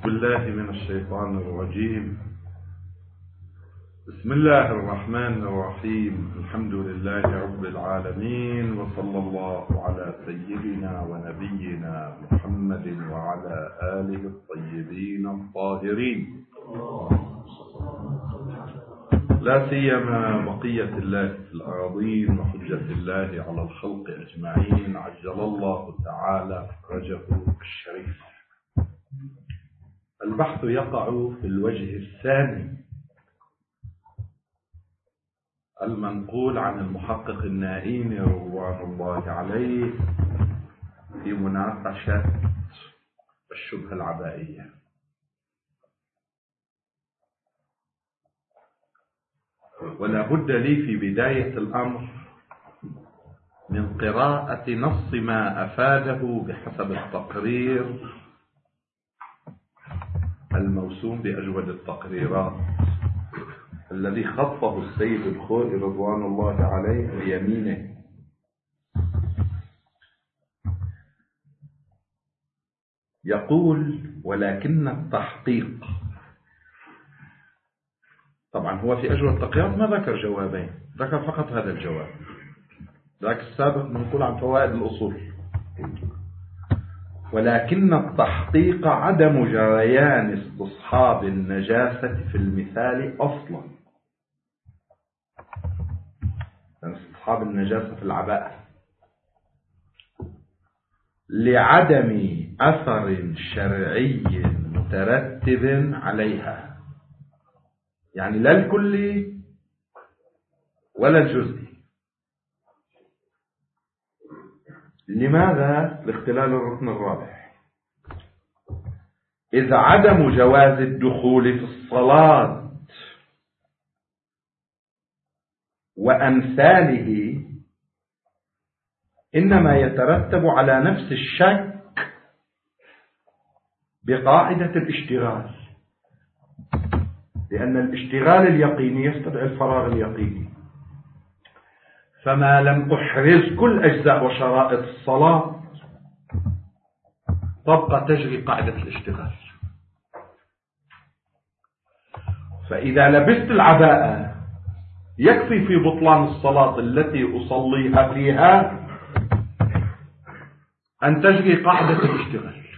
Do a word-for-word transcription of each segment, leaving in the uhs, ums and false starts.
بالله من الشيطان الرجيم. بسم الله الرحمن الرحيم. الحمد لله رب العالمين، وصلى الله على سيدنا ونبينا محمد وعلى آله الطيبين الطاهرين، لا سيما بقية الله في الأراضين وحجة الله على الخلق أجمعين، عجل الله تعالى فرجه الشريف. البحث يقع في الوجه الثاني المنقول عن المحقق النائين رضوان الله عليه في مناقشة الشبهة العبائية. ولا بد لي في بداية الأمر من قراءة نص ما أفاده بحسب التقرير الموسوم بأجود التقريرات الذي خطه السيد الخوئي رضوان الله عليه بيمينه. يقول: ولكن التحقيق، طبعا هو في أجود التقريرات ما ذكر جوابين، ذكر فقط هذا الجواب، ذاك السابق منقول عن فوائد الأصول. ولكن التحقيق عدم جريان استصحاب النجاسة في المثال أصلا، يعني استصحاب النجاسة في العباءة لعدم أثر شرعي مترتب عليها، يعني لا الكلي ولا الجزئي. لماذا؟ لاختلال الركن الرابع، إذ عدم جواز الدخول في الصلاة وأمثاله إنما يترتب على نفس الشك بقاعدة الاشتغال، لأن الاشتغال اليقيني يستدعي الفراغ اليقيني، فما لم أحرز كل أجزاء وشرائط الصلاة تبقى تجري قاعدة الاشتغال. فإذا لبست العباءة يكفي في بطلان الصلاة التي أصليها فيها أن تجري قاعدة الاشتغال.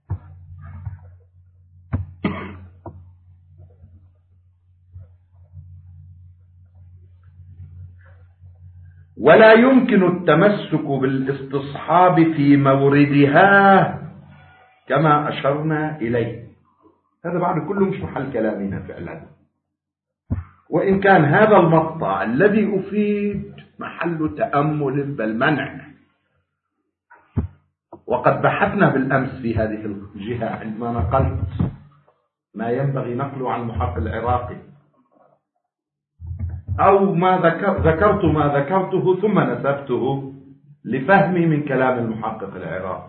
ولا يمكن التمسك بالاستصحاب في موردها كما أشرنا إليه. هذا بعد كله مش محل كلامنا فعلا، وإن كان هذا المقطع الذي أفيد محل تأمل بل منع. وقد بحثنا بالأمس في هذه الجهة عندما نقلت ما ينبغي نقله عن المحقق العراقي، أو ما ذكر ذكرت ما ذكرته ثم نسبته لفهمي من كلام المحقق العراقي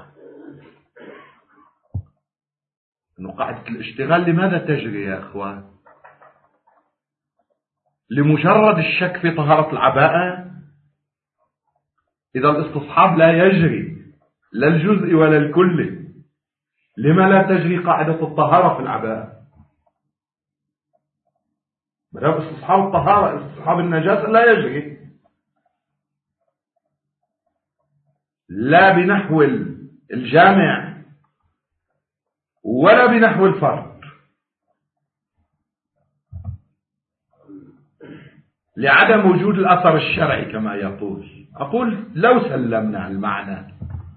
أنه قاعدة الاشتغال لماذا تجري يا أخوان؟ لمجرد الشك في طهارة العباءة؟ إذا الاستصحاب لا يجري لا الجزء ولا الكل، لما لا تجري قاعدة الطهارة في العباءة؟ مدام استصحاب الطهارة استصحاب النجاسة لا يجري، لا بنحو الجامع ولا بنحو الفرد، لعدم وجود الأثر الشرعي كما يقول. أقول لو سلمنا المعنى،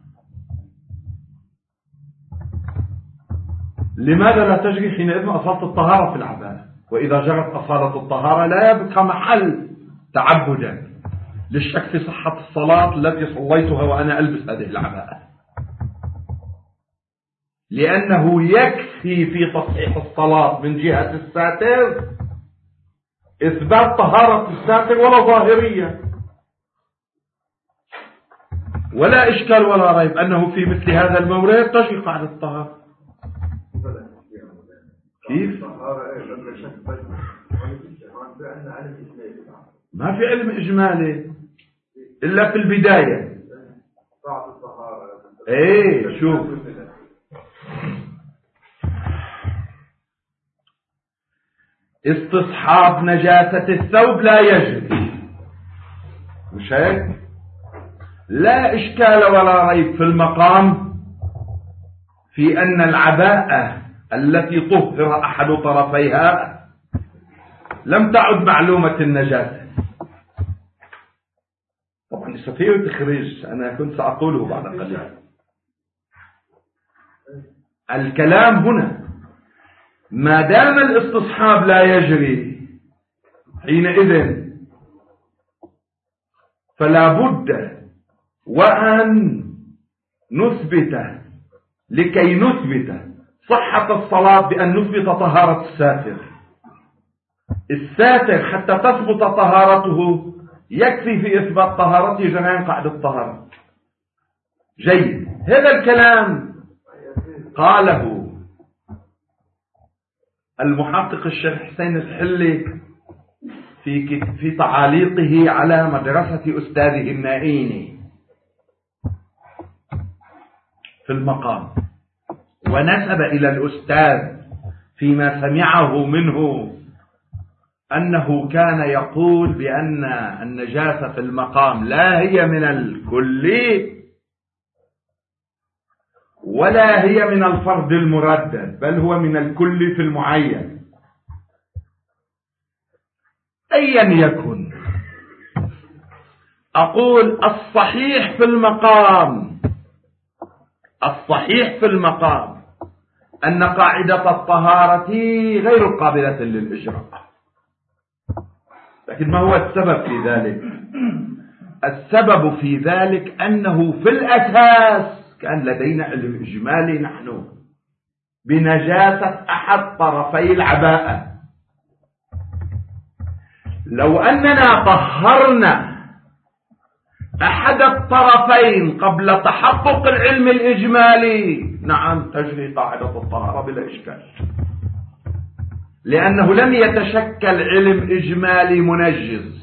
لماذا لا تجري حينئذ أصالة الطهارة في العباءة؟ وإذا جرت أصالة الطهارة لا يبقى محل تعبدا للشك في صحة الصلاة التي صليتها وأنا ألبس هذه العباءة، لأنه يكفي في تصحيح الصلاة من جهة الساتر إثبات طهارة الساتر ولا ظاهرية، ولا إشكال ولا ريب أنه في مثل هذا المورد تجري قاعدة الطهارة. كيف؟ ما في علم إجمالي إلا في البداية. ايه شوف استصحاب نجاسة الثوب لا يجري، مش هيك؟ لا إشكال ولا ريب في المقام في أن العباءة التي طهر أحد طرفيها لم تعد معلومة النجاسة. طبعا يستطيع التخريج، أنا كنت سأقوله بعد قليل. الكلام هنا ما دام الاستصحاب لا يجري حينئذ فلا بد وأن نثبت لكي نثبت صحة الصلاة بأن نثبت طهارة الساتر. الساتر حتى تثبت طهارته يكفي في إثبات طهارته جريان قاعدة الطهارة. جيد، هذا الكلام قاله المحقق الشيخ حسين الحلي في في تعاليقه على مدرسة أستاذه النائيني في المقام، ونسب إلى الأستاذ فيما سمعه منه أنه كان يقول بأن النجاسة في المقام لا هي من الكلي ولا هي من الفرد المردد، بل هو من الكل في المعين. أيا يكن، أقول الصحيح في المقام الصحيح في المقام أن قاعدة الطهارة غير قابلة للإجراء. لكن ما هو السبب في ذلك؟ السبب في ذلك أنه في الأساس كان لدينا علم إجمالي نحن بنجاسة أحد طرفي العباءة. لو أننا طهرنا أحد الطرفين قبل تحقق العلم الإجمالي، نعم تجري قاعدة الطهارة بلا إشكال، لأنه لم يتشكل علم إجمالي منجز.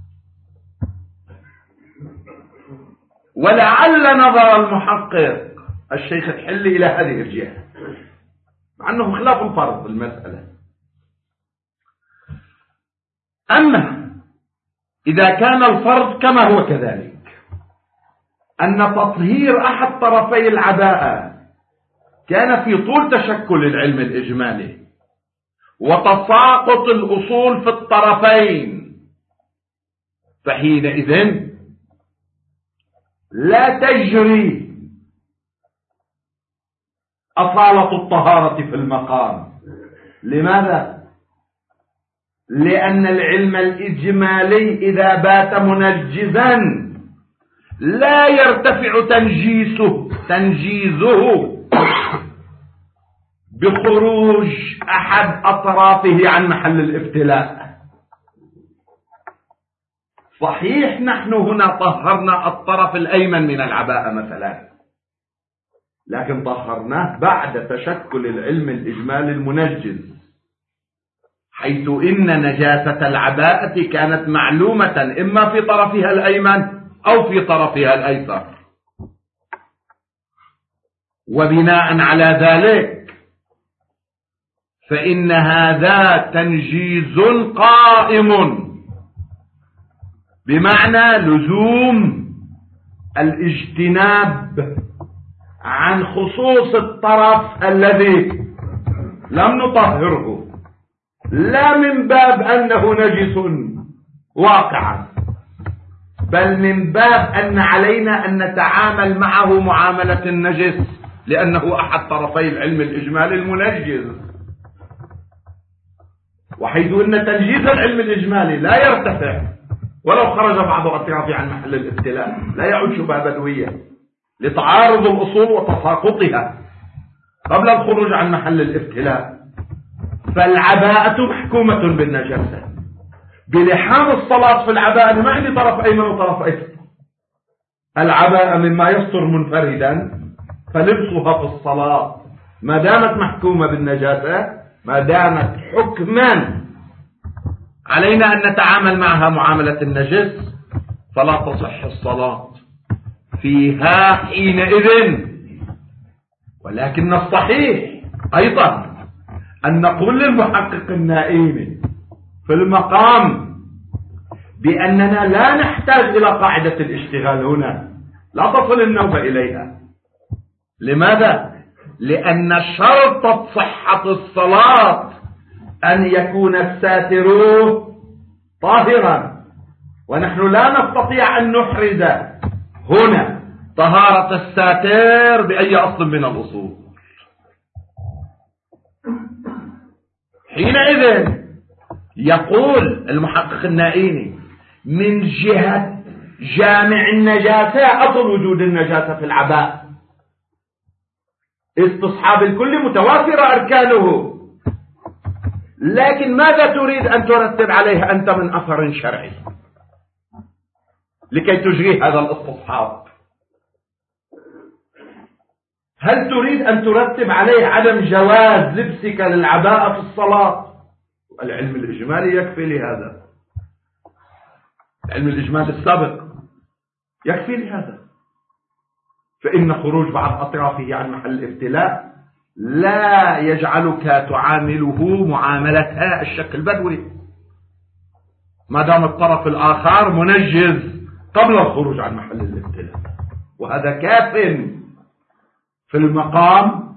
ولعل نظر المحقق الشيخ الحلي إلى هذه الجهة، مع أنه خلاف الفرض المسألة. أما إذا كان الفرض كما هو كذلك أن تطهير أحد طرفي العباءة كان في طول تشكل العلم الإجمالي وتساقط الأصول في الطرفين، فحينئذ لا تجري أصالة الطهارة في المقام. لماذا؟ لأن العلم الإجمالي إذا بات منجزا لا يرتفع تنجيسه تنجيزه بخروج أحد أطرافه عن محل الابتلاء. صحيح نحن هنا طهرنا الطرف الأيمن من العباءة مثلا، لكن طهرناه بعد تشكل العلم الإجمالي المنجز، حيث إن نجاسة العباءة كانت معلومة إما في طرفها الأيمن أو في طرفها الأيسر. وبناء على ذلك فإن هذا تنجيز قائم، بمعنى لزوم الاجتناب عن خصوص الطرف الذي لم نطهره، لا من باب أنه نجس واقعا، بل من باب أن علينا أن نتعامل معه معاملة النجس، لأنه أحد طرفي العلم الإجمالي المنجز. وحيث أن تنجيز العلم الإجمالي لا يرتفع ولو خرج بعض أطرافه عن محل الابتلاء، لا يعود شبهة بدوية لتعارض الأصول وتساقطها قبل الخروج عن محل الابتلاء، فالعباءة محكومة بالنجاسة. بلحام الصلاة في العباءة ما عندي طرف أيمن وطرف أيسر، العباءة مما يستر منفردا، فلبسها في الصلاة ما دامت محكومة بالنجاسة، ما دامت حكما علينا أن نتعامل معها معاملة النجس، فلا تصح الصلاة فيها حينئذ. ولكن الصحيح أيضا أن نقول للمحقق النائمي في المقام بأننا لا نحتاج إلى قاعدة الاشتغال هنا، لا تصل النوبة إليها. لماذا؟ لأن شرط صحة الصلاة أن يكون الساتر طاهرا، ونحن لا نستطيع أن نحرز هنا طهارة الساتر بأي أصل من الأصول. حينئذ يقول المحقق النائمي من جهة جامع النجاسة، أصل وجود النجاسة في العباء، استصحاب الكل متوافر أركانه، لكن ماذا تريد أن ترتب عليه أنت من أثر شرعي لكي تجري هذا الاستصحاب؟ هل تريد أن ترتب عليه عدم جواز لبسك للعباءة في الصلاة؟ العلم الإجمالي يكفي لهذا، علم الإجمال السابق يكفي لهذا. فإن خروج بعض أطرافه عن محل الابتلاء لا يجعلك تعامله معاملة الشك البدوي ما دام الطرف الآخر منجز قبل الخروج عن محل الابتلاء، وهذا كاف في المقام،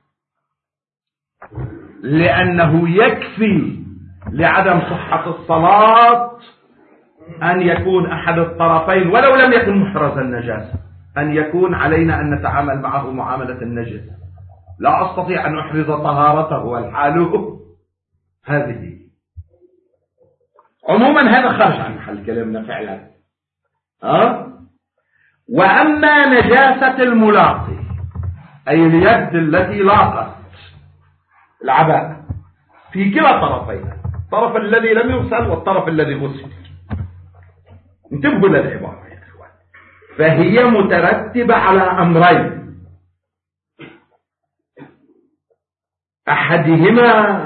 لأنه يكفي لعدم صحة الصلاة أن يكون أحد الطرفين ولو لم يكن محرز النجاسة، أن يكون علينا أن نتعامل معه معاملة النجس. لا أستطيع أن أحرز طهارته والحال هذه. عموما هذا خارج عن محل كلامنا فعلا. أه؟ وأما نجاسة الملاقي أي اليد التي لاقت العباء في كلا طرفيها، الطرف الذي لم يغسل والطرف الذي غسل، انتبهوا للعبارة يا إخوان، فهي مترتبة على أمرين: أحدهما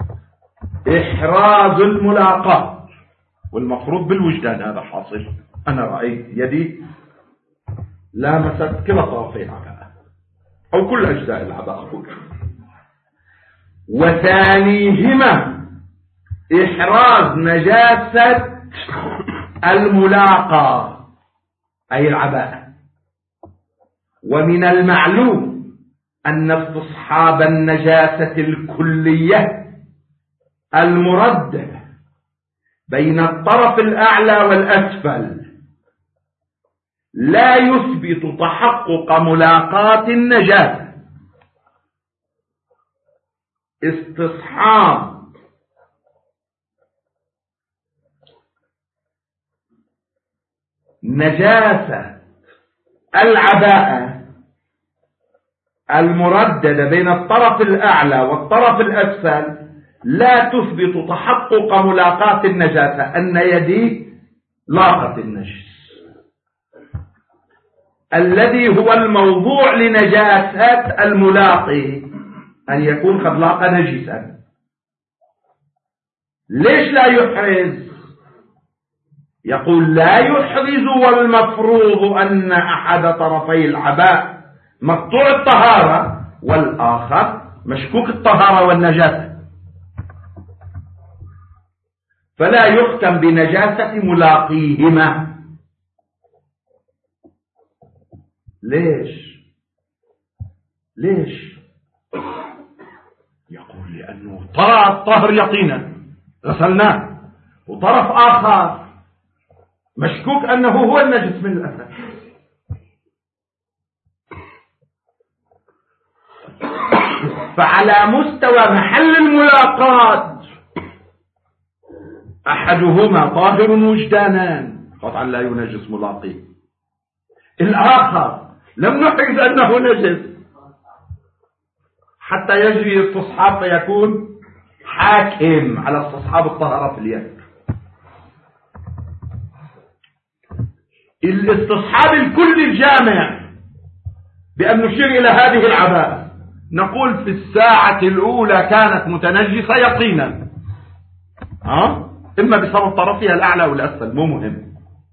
إحراز الملاقاة، والمفروض بالوجدان هذا حاصل، أنا رأيت يدي لامست كلا طرفي العباءة أو كل أجزاء العباءة، وثانيهما إحراز نجاسة الملاقى أي العباءة. ومن المعلوم أن استصحاب النجاسة الكلية المردة بين الطرف الأعلى والأسفل لا يثبت تحقق ملاقاة النجاسة. استصحاب نجاسة العباءة المرددة بين الطرف الأعلى والطرف الأسفل لا تثبت تحقق ملاقاة النجاسة، أن يدي لاقت النجس. الذي هو الموضوع لنجاسة الملاقي أن يكون قد لاقى نجسا. ليش لا يحرز؟ يقول لا يحرز والمفروض أن أحد طرفي العباء مقطوع الطهارة والآخر مشكوك الطهارة والنجاسة، فلا يختم بنجاسة ملاقيهما. ليش؟ ليش؟ يقول لأنه طرأ الطهر يقينا غسلناه، وطرف آخر مشكوك أنه هو النجس من الأساس. فعلى مستوى محل الملاقاة أحدهما طاهر وجدانا قطعا لا ينجس ملاقيه، الآخر لم نحرز أنه نجس حتى يجري الاستصحاب فيكون حاكم على استصحاب الطهارة في اليد. الاستصحاب الكل الجامع بأن نشير إلى هذه العباءة نقول في الساعة الأولى كانت متنجسة يقينا، ها؟ إما بسبب طرفها الأعلى والأسفل، مو مهم.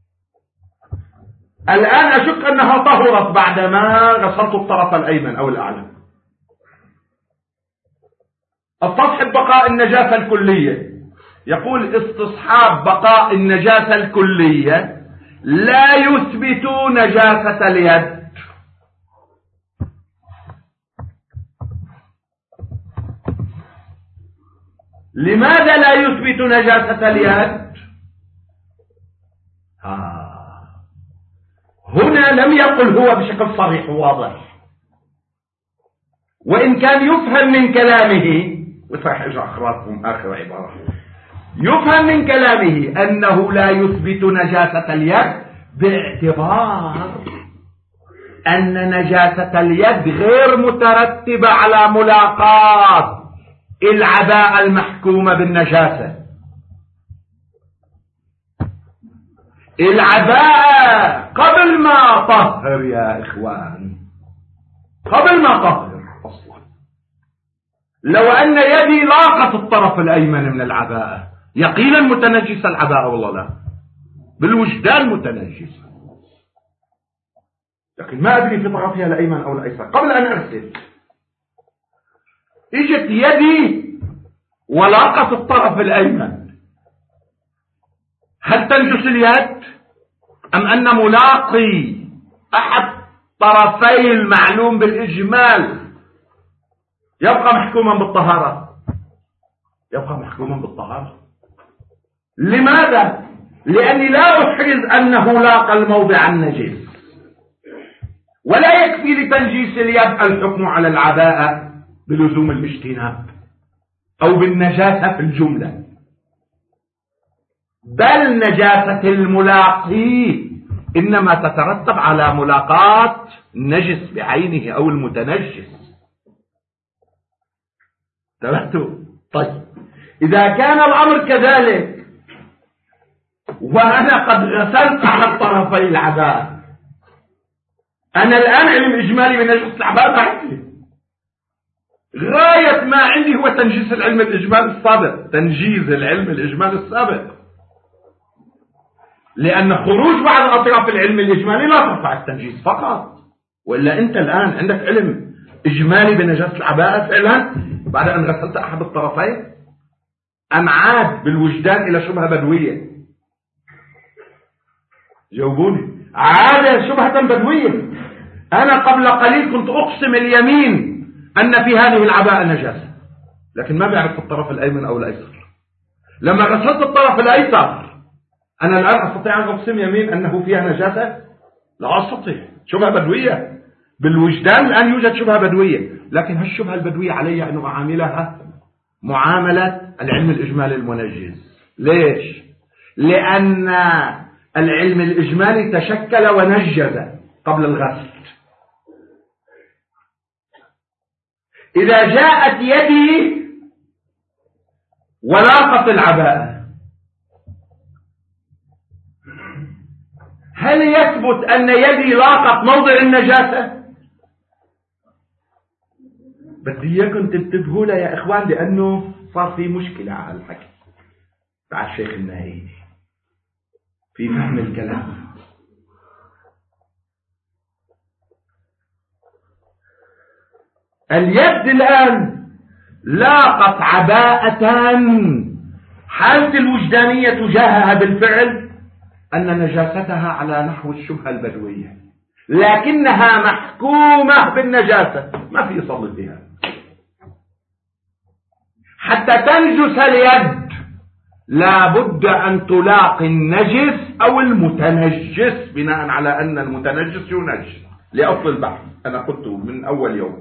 الآن أشك أنها طهرت بعدما غسلت الطرف الأيمن أو الأعلى، استصحب بقاء النجاسة الكلية. يقول استصحاب بقاء النجاسة الكلية لا يثبت نجاسة اليد. لماذا لا يثبت نجاسة اليد؟ آه. هنا لم يقل هو بشكل صريح وواضح، وإن كان يفهم من كلامه، وصحيح اجى اخراجكم اخر عبارة، يفهم من كلامه انه لا يثبت نجاسة اليد باعتبار ان نجاسة اليد غير مترتبة على ملاقاة العباءة المحكومة بالنجاسة. العباءة قبل ما طهر يا اخوان، قبل ما طهر اصلا، لو ان يدي لاقت الطرف الايمن من العباءة يقينا متنجسة العباءة والله لا، بالوجدان متنجسة، لكن ما ادري في طرفها الايمن او الايسر. قبل ان ارسل اجت يدي ولاقت الطرف الايمن، هل تنجس اليد ام ان ملاقي احد طرفي المعلوم بالاجمال يبقى محكوما بالطهارة؟ يبقى محكوما بالطهارة. لماذا؟ لاني لا احرز انه لاقى الموضع النجس، ولا يكفي لتنجيس اليد الحكم على العباءة بلزوم الاجتناب او بالنجاسة في الجملة، بل نجاسة الملاقي انما تترتب على ملاقاة النجس بعينه او المتنجس. تبعتوا؟ طيب اذا كان الامر كذلك وانا قد غسلت على طرفي العباءة، انا الان علم اجمالي بنجاسة العباءة ما عندي، غاية ما عندي هو تنجيز العلم الاجمالي السابق، تنجيز العلم الاجمالي السابق، لان خروج بعض اطراف العلم الاجمالي لا ترفع التنجيز فقط، والا انت الان عندك علم اجمالي بنجاسة العباءة فعلا بعد ان غسلت احد الطرفين، ام عاد بالوجدان الى شبهة بدوية؟ جاوبوني. عاد شبهة بدوية. انا قبل قليل كنت اقسم اليمين ان في هذه العباءة نجاسة، لكن ما بعرف الطرف الايمن او الايسر. لما غسلت الطرف الايسر انا الان استطيع ان اقسم يمين انه فيها نجاسة؟ لا استطيع. شبهة بدوية بالوجدان الان يوجد شبهة بدوية، لكن هالشبهة البدوية علي ان اعاملها معاملة العلم الاجمالي المنجز. ليش؟ لان العلم الاجمالي تشكل ونجز قبل الغسل. اذا جاءت يدي ولاقت العباءة، هل يثبت ان يدي لاقت موضع النجاسة؟ بدي اياكم تنتبهوا لها يا اخوان، لانه صار في مشكلة على الحكي مع الشيخ النهيني في فهم الكلام. اليد الآن لاقت عباءة، حالة الوجدانية تجاهها بالفعل أن نجاستها على نحو الشبهة البدوية، لكنها محكومة بالنجاسة، ما في يصلي فيها. حتى تنجس اليد لا بد أن تلاقي النجس أو المتنجس، بناء على أن المتنجس ينجس لأصل البحث. أنا قلته من أول يوم.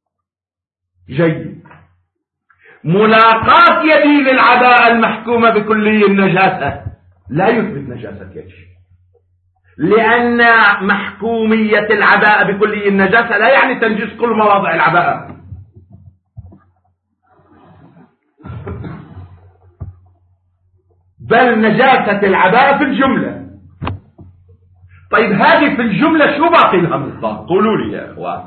جيد. ملاقاة يدي للعباءة المحكومة بكلي النجاسة لا يثبت نجاسة يدي، لأن محكومية العباءة بكلي النجاسة لا يعني تنجيس كل مواضع العباءة. بل نجاسة العباءة في الجملة. طيب هذه في الجملة شو باقي لها من الظاهر؟ قولوا لي يا اخوان.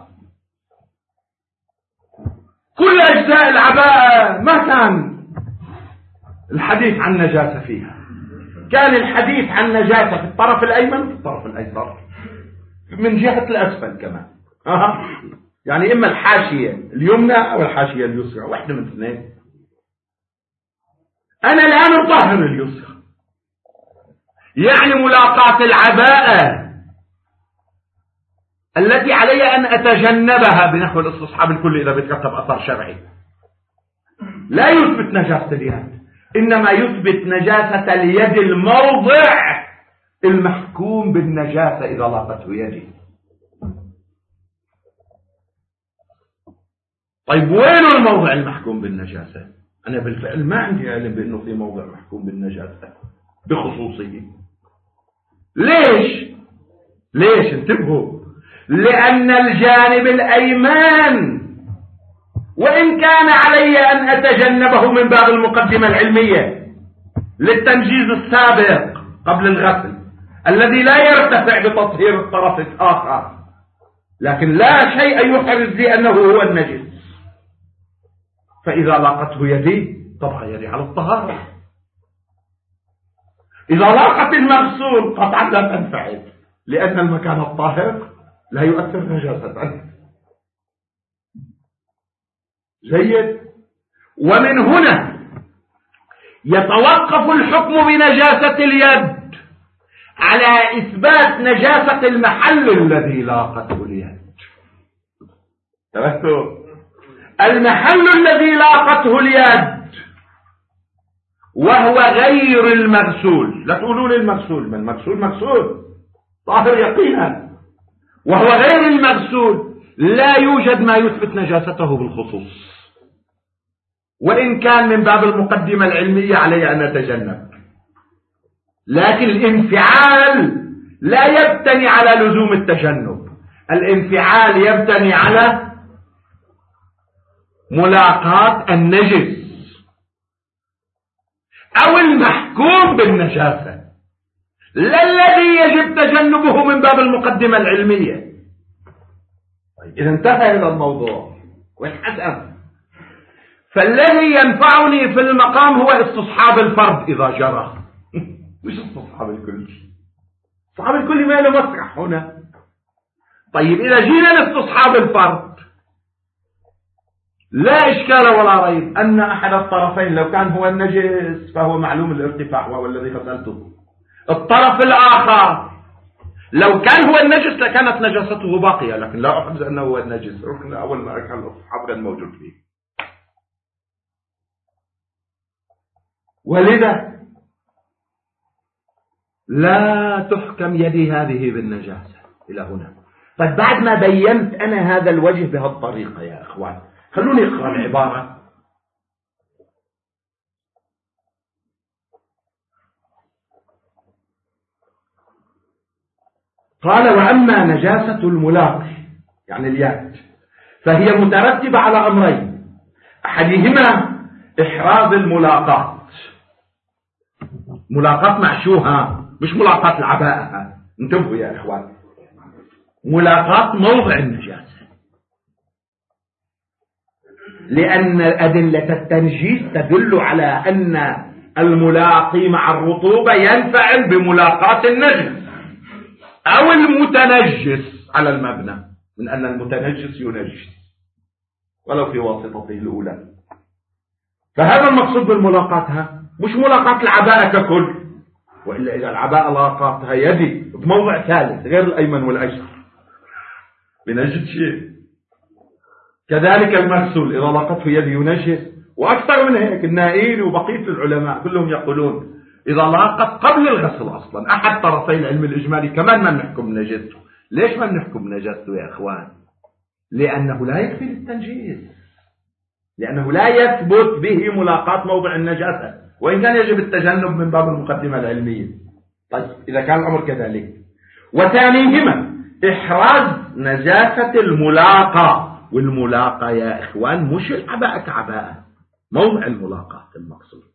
كل اجزاء العباءة ما كان الحديث عن نجاسة فيها، كان الحديث عن نجاسة في الطرف الايمن في الطرف الايسر من جهة الاسفل كمان. أه. يعني إما الحاشية اليمنى أو الحاشية اليسرى، واحدة من اثنين. أنا الآن أطهر اليسرى، يعني ملاقاة العباءة التي علي أن أتجنبها بنحو الاستصحاب الكلي إذا بيترتب أثر شرعي لا يثبت نجاسة اليد، إنما يثبت نجاسة اليد الموضع المحكوم بالنجاسة إذا لاقته يدي. طيب وين الموضع المحكوم بالنجاسة؟ أنا بالفعل ما عندي علم بأنه في موضع محكوم بالنجاسة بخصوصه. ليش؟ ليش؟ انتبهوا، لأن الجانب الأيمن وإن كان علي أن أتجنبه من باب المقدمة العلمية للتنجيز السابق قبل الغسل الذي لا يرتفع بتطهير الطرف الآخر، لكن لا شيء يحرز لي أنه هو النجس، فإذا لاقته يدي تبقى يدي على الطهارة. إذا لاقت المغسول قطعا لا تنفعل، لأن المكان الطاهر لا يؤثر نجاسة. جيد. ومن هنا يتوقف الحكم بنجاسة اليد على إثبات نجاسة المحل الذي لاقته اليد. المحل الذي لاقته اليد وهو غير المغسول، لا تقولوا لي المغسول، من المغسول مغسول طاهر يقينا، وهو غير المغسول لا يوجد ما يثبت نجاسته بالخصوص، وإن كان من باب المقدمة العلمية علي أن أتجنب، لكن الانفعال لا يبتني على لزوم التجنب، الانفعال يبتني على ملاقاة النجس أو المحكوم بالنجاسة، لا الذي يجب تجنبه من باب المقدمة العلمية. طيب إذا انتهى إلى الموضوع والحسن، فالذي ينفعني في المقام هو استصحاب الفرد إذا جرى، مش استصحاب الكل. استصحاب الكل ما له مسرح هنا. طيب إذا جينا لاستصحاب الفرد لا إشكال ولا ريب أن أحد الطرفين لو كان هو النجس فهو معلوم الارتفاع وهو الذي غسلته، الطرف الآخر لو كان هو النجس لكانت نجاسته باقية، لكن لا أحرز أنه هو النجس، ركن أول ما كان الاستصحاب غير موجود فيه. ولذا لا تحكم يدي هذه بالنجاسة إلى هنا. طيب بعد ما بينت أنا هذا الوجه بهالطريقة يا إخوان، خلوني أقرأ العبارة. قال: وأما نجاسة الملاقي يعني اليد فهي مترتبة على أمرين، أحدهما إحراز الملاقات، ملاقات معشوها مش ملاقات العباءة، انتبهوا يا إخوان، ملاقات موضع النجاسة، لأن أدلة التنجيس تدل على أن الملاقي مع الرطوبة ينفعل بملاقاة النجس أو المتنجس على المبنى، من أن المتنجس ينجس ولو في واسطته الأولى. فهذا المقصود بالملاقاتها، مش ملاقاة العباءة ككل، وإلا إذا العباءة لاقاتها يدي بموضع ثالث غير الأيمن والأيسر بنجد شيء. كذلك المغسول إذا لاقته يدي ينجس، وأكثر من هيك النائين وبقية العلماء كلهم يقولون إذا لاقت قبل الغسل أصلا أحد طرفي العلم الإجمالي كمان ما نحكم نجاسته. ليش ما نحكم نجاسته يا إخوان؟ لأنه لا يكفي للتنجيس، لأنه لا يثبت به ملاقاة موضع النجاسة، وإن كان يجب التجنب من باب المقدمة العلمية. طيب إذا كان الأمر كذلك. وثانيهما إحراز نجاسة الملاقاة، والملاقاة يا إخوان مش العباءة كعباءة، موضع الملاقاة المقصود.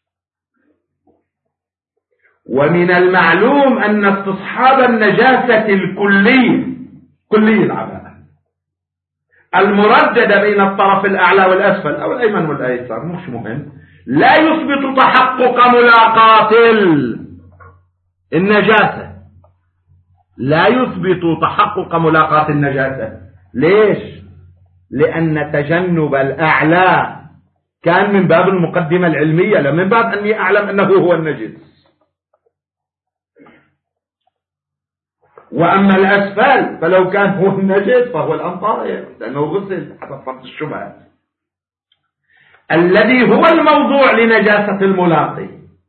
ومن المعلوم أن استصحاب النجاسة الكلية كلية العباءة المرددة بين الطرف الأعلى والأسفل أو الأيمن والأيسر مش مهم، لا يثبت تحقق ملاقاة النجاسة، لا يثبت تحقق ملاقاة النجاسة. ليش؟ لأن تجنب الأعلى كان من باب المقدمة العلمية، لا من باب أني أعلم أنه هو النجس. وأما الأسفل فلو كان هو النجس فهو الآن طاهر لأنه غسل حسب فرض الشبهة. الذي هو الموضوع لنجاسة الملاقي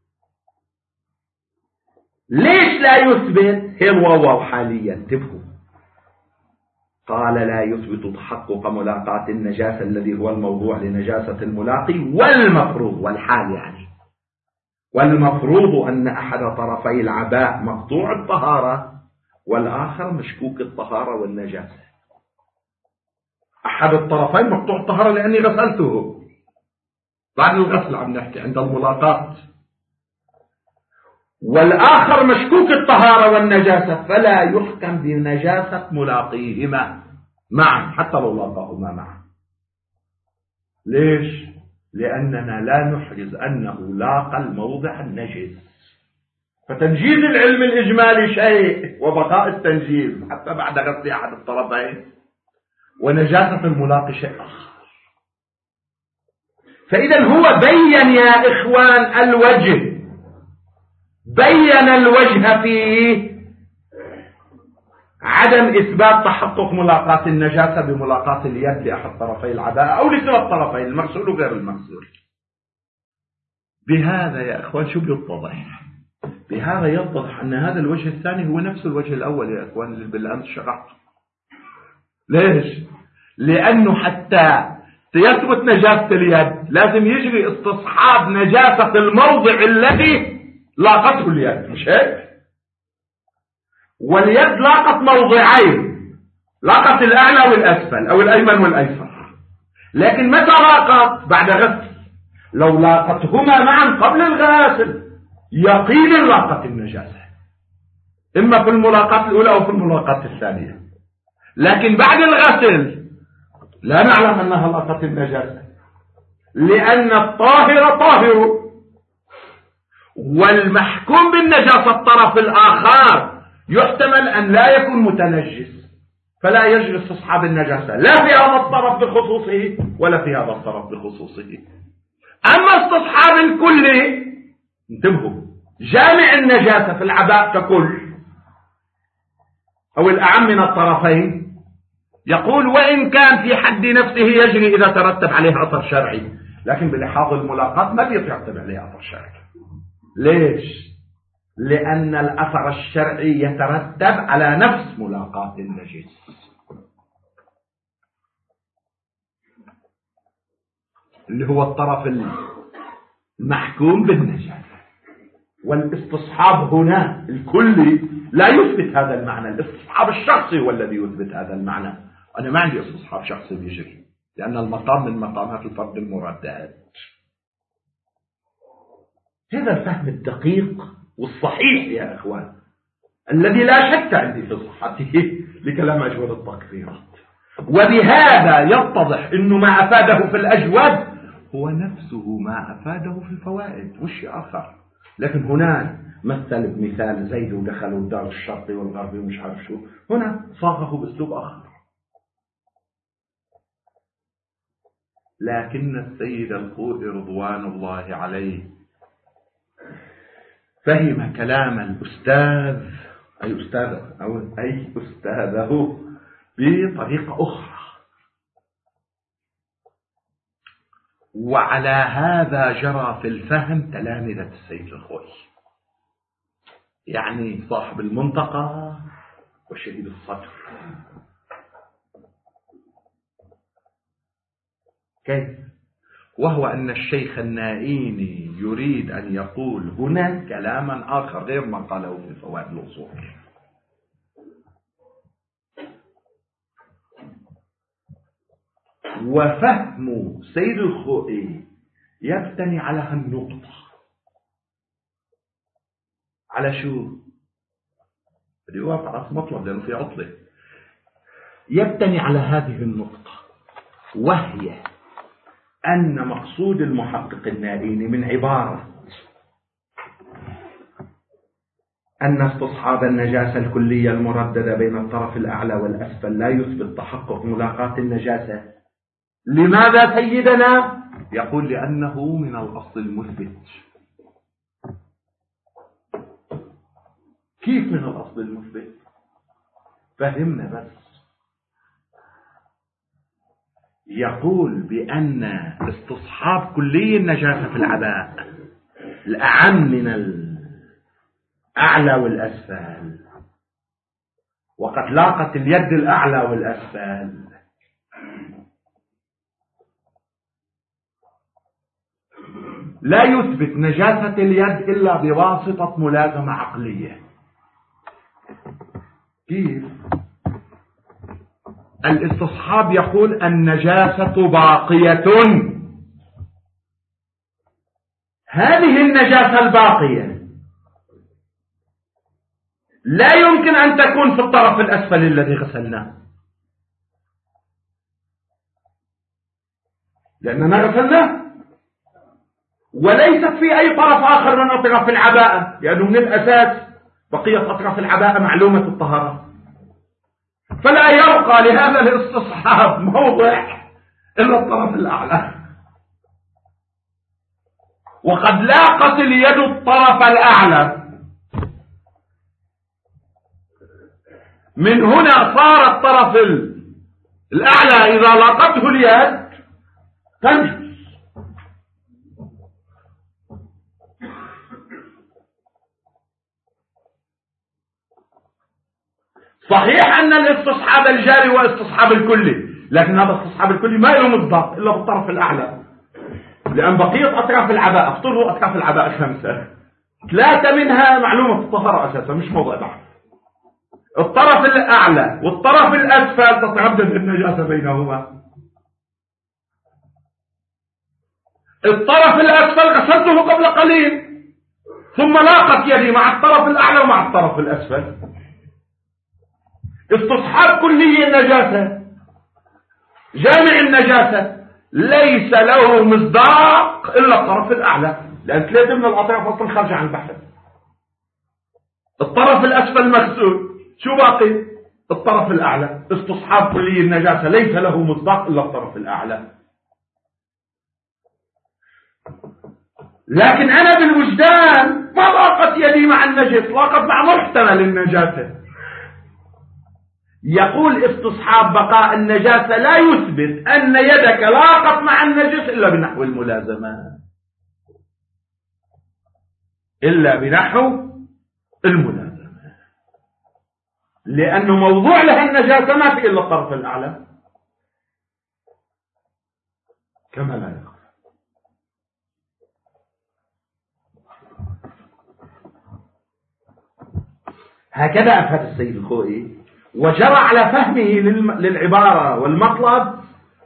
ليش لا يثبت؟ هي الواو حاليا انتبهوا. قال لا يثبت تحقق ملاقاة النجاسة الذي هو الموضوع لنجاسة الملاقي، والمفروض والحال يعني والمفروض أن أحد طرفي العباء مقطوع الطهارة والآخر مشكوك الطهارة والنجاسة. أحد الطرفين مقطوع الطهارة لأني غسلته بعد الغسل، عم نحكي عند الملاقاة، والآخر مشكوك الطهارة والنجاسة، فلا يحكم بنجاسة ملاقيهما معا حتى لو لاقاهما معا. ليش؟ لأننا لا نحرز أنه لاقى الموضع النجس، فتنجيز العلم الإجمالي شيء وبقاء التنجيز حتى بعد غسل أحد الطرفين ونجاسة الملاقي شيء آخر. فإذا هو بين يا إخوان الوجه، بين الوجه فيه عدم إثبات تحقق ملاقاة النجاسة بملاقاة اليد لأحد طرفي العباءة أو لكلا الطرفين المغسول وغير المغسول. بهذا يا إخوان شو بيتضح؟ بهذا يتضح أن هذا الوجه الثاني هو نفس الوجه الأول يا إخوان اللي بالأمس شرحته. ليش؟ لأنه حتى يثبت نجاسة اليد لازم يجري استصحاب نجاسة الموضع الذي لاقته اليد، مش هيك؟ واليد لاقت موضعين، لاقت الأعلى والأسفل أو الأيمن والأيسر، لكن متى لاقت؟ بعد غسل. لو لاقتهما معا قبل الغسل يقينا لاقت النجاسة، إما في الملاقاة الأولى أو في الملاقاة الثانية، لكن بعد الغسل لا نعلم أنها لاقت النجاسة، لأن الطاهر طاهر والمحكوم بالنجاسة الطرف الآخر يحتمل أن لا يكون متنجس، فلا يجري استصحاب النجاسة لا في هذا الطرف بخصوصه ولا في هذا الطرف بخصوصه. أما استصحاب الكل، انتبهوا، جامع النجاسة في العباء ككل أو الأعم من الطرفين، يقول وإن كان في حد نفسه يجري إذا ترتب عليه أثر شرعي، لكن بلحاظ الملاقاة ما بيترتب عليه أثر شرعي. ليش؟ لأن الأثر الشرعي يترتب على نفس ملاقاة النجس، اللي هو الطرف المحكوم بالنجاسة. والاستصحاب هنا الكلي لا يثبت هذا المعنى، الاستصحاب الشخصي هو الذي يثبت هذا المعنى. أنا ما عندي استصحاب شخصي بيجري، لأن المقام من مقامات الفرد المردات. هذا الفهم الدقيق والصحيح يا إخوان الذي لا شك عندي في صحته لكلام أجود التقديرات. وبهذا يتضح أنه ما أفاده في الأجود هو نفسه ما أفاده في الفوائد وش آخر. لكن هناك مثل بمثال زيد ودخلوا الدار الشرقي والغربي ومش عارف شو، هنا صاغه بأسلوب آخر. لكن السيد الخوئي رضوان الله عليه فهم كلام الأستاذ أي أستاذ أو أي أستاذه بطريقة أخرى، وعلى هذا جرى في الفهم تلامذة السيد الخوئي، يعني صاحب المنطقة وشديد الصدر. كيف؟ وهو أن الشيخ النائيني يريد أن يقول هنا كلاما آخر غير ما قاله في فوائد الأصول. وفهم سيد الخوئي يبتني على هالنقطة. على شو؟ بدي أوقف على مطلب لأنه في عطلة. يبتني على هذه النقطة، وهي أن مقصود المحقق النائيني من عبارة أن استصحاب النجاسة الكلية المرددة بين الطرف الأعلى والأسفل لا يثبت تحقق ملاقاة النجاسة، لماذا سيدنا؟ يقول لأنه من الأصل المثبت. كيف من الأصل المثبت؟ فهمنا بس. يقول بأن استصحاب كلي النجاسة في العباء الأعم من الأعلى والأسفل، وقد لاقت اليد الأعلى والأسفل. لا يثبت نجاسة اليد إلا بواسطة ملازمة عقلية. كيف؟ الاستصحاب يقول النجاسة باقية. هذه النجاسة الباقية لا يمكن أن تكون في الطرف الأسفل الذي غسلناه، لأننا غسلناه، وليست في أي طرف آخر من أطراف العباءة، لأنه من الأساس بقية أطراف العباءة معلومة الطهارة. فلا يبقى لهذا الاستصحاب موضع إلا الطرف الأعلى، وقد لاقت اليد الطرف الأعلى. من هنا صار الطرف الأعلى إذا لاقته اليد تنجس. صحيح أن الاستصحاب الجاري واستصحاب الكلي، لكن هذا الاستصحاب الكلي ما له مصداق إلا بالطرف الأعلى، لأن بقية أطراف العباءة، افترضوا أطراف العباءة خمسة، ثلاثة منها معلومة الطهارة أساسا مش موضوع بحث. الطرف الأعلى والطرف الأسفل تتردد النجاسة بينهما. الطرف الأسفل غسلته قبل قليل، ثم لاقت يدي مع الطرف الأعلى ومع الطرف الأسفل. استصحاب كلي النجاسة جامع النجاسة ليس له مصداق إلا الطرف الأعلى، لأن ثلاثة من الأطراف أصلا خارجة عن البحث. الطرف الأسفل مغسول، شو باقي؟ الطرف الأعلى. استصحاب كلي النجاسة ليس له مصداق إلا الطرف الأعلى. لكن أنا بالوجدان ما لاقت يدي مع النجس، لاقت مع محتمل النجاسة. يقول استصحاب بقاء النجاسة لا يثبت أن يدك لاقت مع النجس إلا بنحو الملازمة، إلا بنحو الملازمة، لأنه موضوع لها النجاسة ما في إلا الطرف الأعلى كما لا يخفى. هكذا أفاد السيد الخوئي، وجرى على فهمه للعبارة والمطلب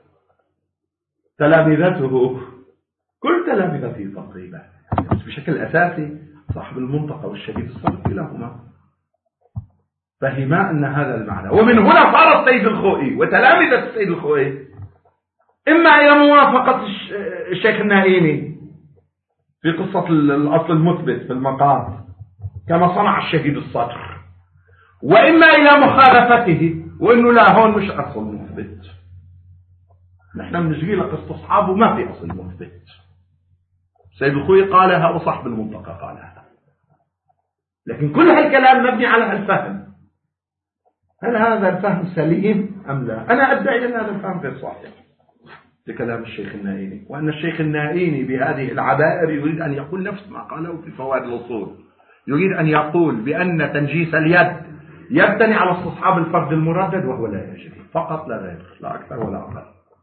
تلامذته، كل تلامذته تقريبا، بس بشكل أساسي صاحب المنطقة والشهيد الصدق كلاهما فهما أن هذا المعنى. ومن هنا صار السيد الخوئي وتلامذة السيد الخوئي إما إلى موافقة الشيخ النائيني في قصة الأصل المثبت في المقام كما صنع الشهيد الصدر، وإما إلى مخالفته وإنه لا هون مش أصل مثبت. نحن بنجي لك استصحابه ما في أصل مثبت. سيد الخوئي قالها وصاحب المنطقة قالها، لكن كل هالكلام مبني على هالفهم. هل هذا الفهم سليم أم لا؟ أنا أدعي أن هذا الفهم غير صحيح لكلام الشيخ النائيني، وأن الشيخ النائيني بهذه العبائر يريد أن يقول نفس ما قاله في فوائد الأصول، يريد أن يقول بأن تنجيس اليد يبتني على استصحاب الفرد المردد وهو لا يجري فقط لا غير، لا أكثر ولا أقل.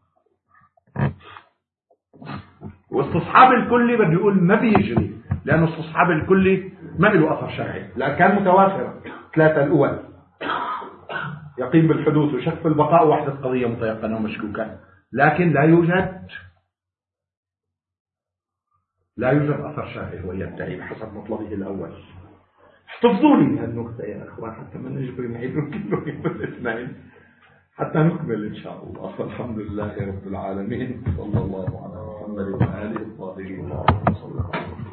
واستصحاب الكلي بده يقول ما بيجري، لأنه استصحاب الكلي ما له أثر شرعي، لأن كان متوافرا ثلاثة الأول يقيم بالحدوث وشك في البقاء ووحدة قضية متيقنة ومشكوكة، لكن لا يوجد لا يوجد أثر شرعي هو يدعي بحسب مطلبه الأول. احتفظوا لي هالنقطة يا أخوان حتى ما نجبر نعيد ونكمل الاثنين حتى نكمل إن شاء الله. الحمد لله رب العالمين، صلى الله على محمد وآله الطاهرين.